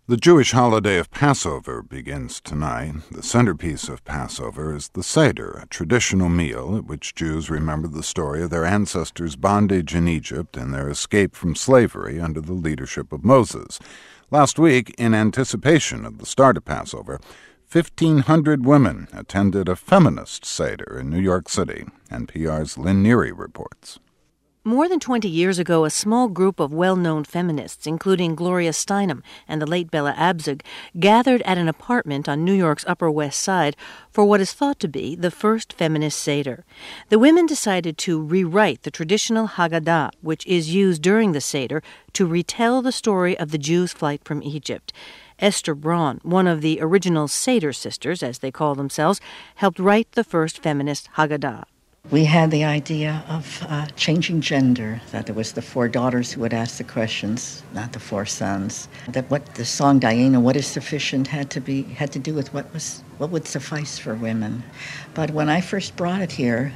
The Jewish holiday of Passover begins tonight. The centerpiece of Passover is the Seder, a traditional meal at which Jews remember the story of their ancestors' bondage in Egypt and their escape from slavery under the leadership of Moses. Last week, in anticipation of the start of Passover, 1,500 women attended a feminist Seder in New York City. NPR's Lynn Neary reports. More than 20 years ago, a small group of well-known feminists, including Gloria Steinem and the late Bella Abzug, gathered at an apartment on New York's Upper West Side for what is thought to be the first feminist Seder. The women decided to rewrite the traditional Haggadah, which is used during the Seder, to retell the story of the Jews' flight from Egypt. Esther Braun, one of the original Seder sisters, as they call themselves, helped write the first feminist Haggadah. We had the idea of changing gender, that there was the 4 daughters who would ask the questions, not the 4 sons. That what the song Diana, what is sufficient, had to do with what would suffice for women. But when I first brought it here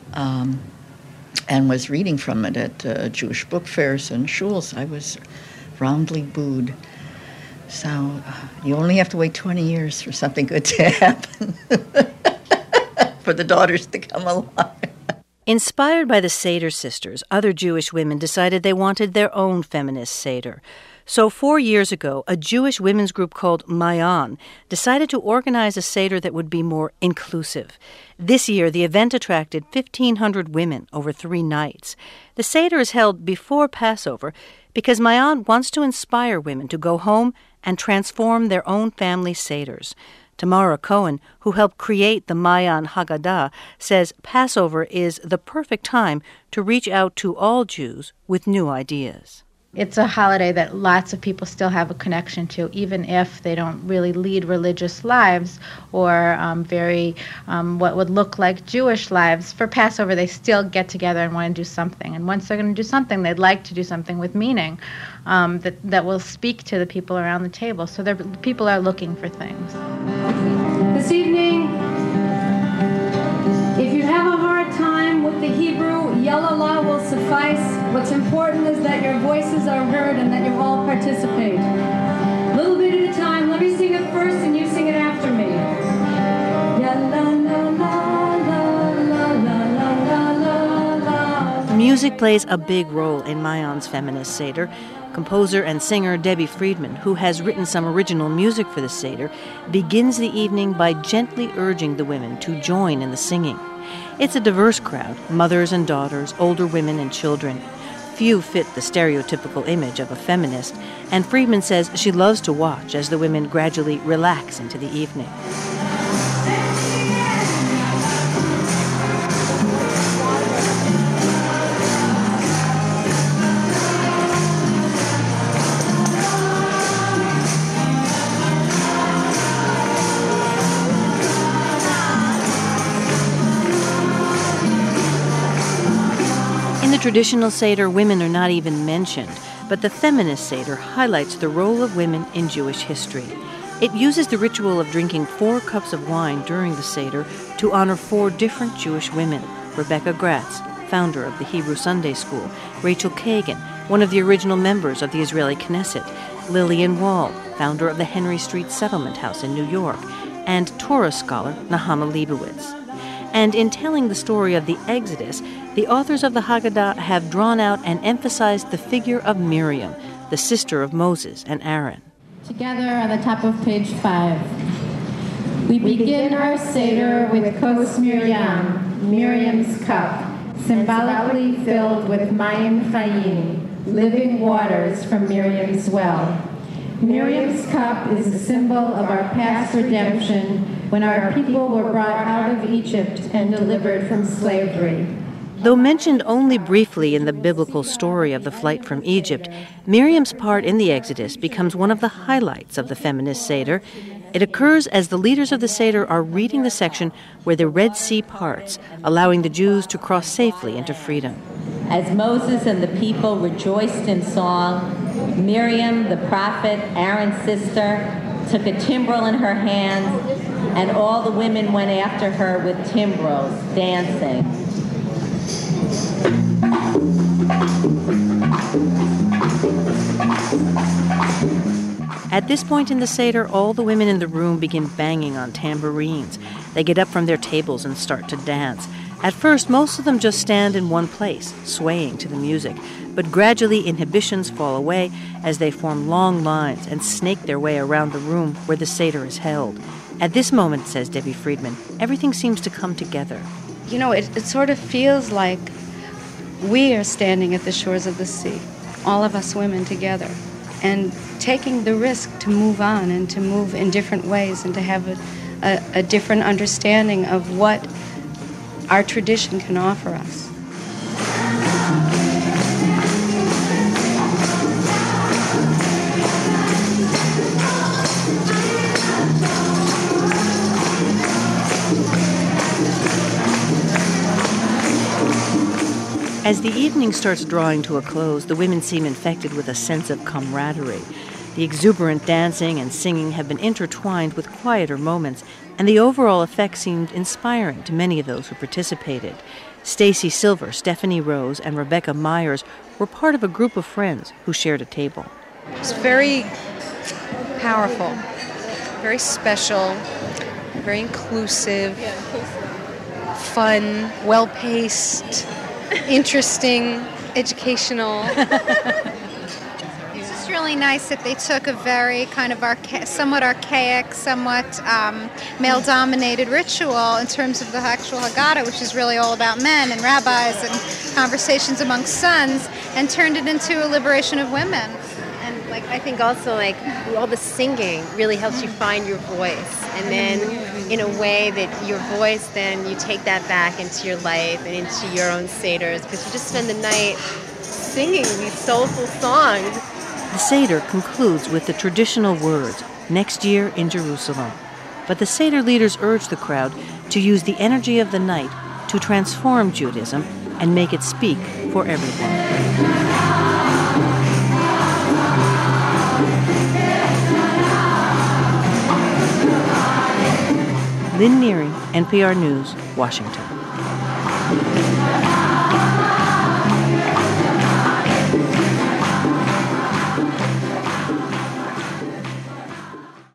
and was reading from it at Jewish book fairs and shuls, I was roundly booed. So you only have to wait 20 years for something good to happen, for the daughters to come alive. Inspired by the Seder sisters, other Jewish women decided they wanted their own feminist Seder. So 4 years ago, a Jewish women's group called Mayan decided to organize a Seder that would be more inclusive. This year, the event attracted 1,500 women over 3 nights. The Seder is held before Passover because Mayan wants to inspire women to go home and transform their own family Seders. Tamara Cohen, who helped create the Mayan Haggadah, says Passover is the perfect time to reach out to all Jews with new ideas. It's a holiday that lots of people still have a connection to, even if they don't really lead religious lives or what would look like Jewish lives. For Passover, they still get together and want to do something. And once they're going to do something, they'd like to do something with meaning that will speak to the people around the table. So people are looking for things. This evening, if you have a hard time with the Hebrew, Yalala will suffice. What's important is that your voices are heard and that you all participate. A little bit at a time. Let me sing it first and you sing it after me. Music plays a big role in Mayan's feminist Seder. Composer and singer Debbie Friedman, who has written some original music for the Seder, begins the evening by gently urging the women to join in the singing. It's a diverse crowd, mothers and daughters, older women and children. Few fit the stereotypical image of a feminist, and Friedman says she loves to watch as the women gradually relax into the evening. In the traditional Seder, women are not even mentioned, but the feminist Seder highlights the role of women in Jewish history. It uses the ritual of drinking 4 cups of wine during the Seder to honor 4 different Jewish women: Rebecca Gratz, founder of the Hebrew Sunday School; Rachel Kagan, one of the original members of the Israeli Knesset; Lillian Wall, founder of the Henry Street Settlement House in New York; and Torah scholar Nahama Leibowitz. And in telling the story of the Exodus, the authors of the Haggadah have drawn out and emphasized the figure of Miriam, the sister of Moses and Aaron. Together on the top of page 5. We begin our Seder with Kos Miriam, Miriam's cup, symbolically filled with Mayim Chayim, living waters from Miriam's well. Miriam's cup is a symbol of our past redemption when our people were brought out of Egypt and delivered from slavery. Though mentioned only briefly in the biblical story of the flight from Egypt, Miriam's part in the Exodus becomes one of the highlights of the feminist Seder. It occurs as the leaders of the Seder are reading the section where the Red Sea parts, allowing the Jews to cross safely into freedom. As Moses and the people rejoiced in song, Miriam, the prophet, Aaron's sister, took a timbrel in her hand, and all the women went after her with timbrels, dancing. At this point in the Seder, all the women in the room begin banging on tambourines. They get up from their tables and start to dance. At first, most of them just stand in one place, swaying to the music. But gradually, inhibitions fall away as they form long lines and snake their way around the room where the Seder is held. At this moment, says Debbie Friedman, everything seems to come together. You know, it sort of feels like we are standing at the shores of the sea, all of us women together, and taking the risk to move on and to move in different ways and to have a different understanding of what our tradition can offer us. As the evening starts drawing to a close, the women seem infected with a sense of camaraderie. The exuberant dancing and singing have been intertwined with quieter moments, and the overall effect seemed inspiring to many of those who participated. Stacy Silver, Stephanie Rose, and Rebecca Myers were part of a group of friends who shared a table. It's very powerful, very special, very inclusive, fun, well-paced, interesting, educational. It's just really nice that they took a very kind of somewhat archaic, somewhat male-dominated ritual in terms of the actual Haggadah, which is really all about men and rabbis and conversations amongst sons, and turned it into a liberation of women. And I think also all the singing really helps you find your voice, and then in a way that your voice, then you take that back into your life and into your own seders, because you just spend the night singing these soulful songs. The Seder concludes with the traditional words, "Next year in Jerusalem." But the Seder leaders urge the crowd to use the energy of the night to transform Judaism and make it speak for everyone. Lynn Neary, NPR News, Washington.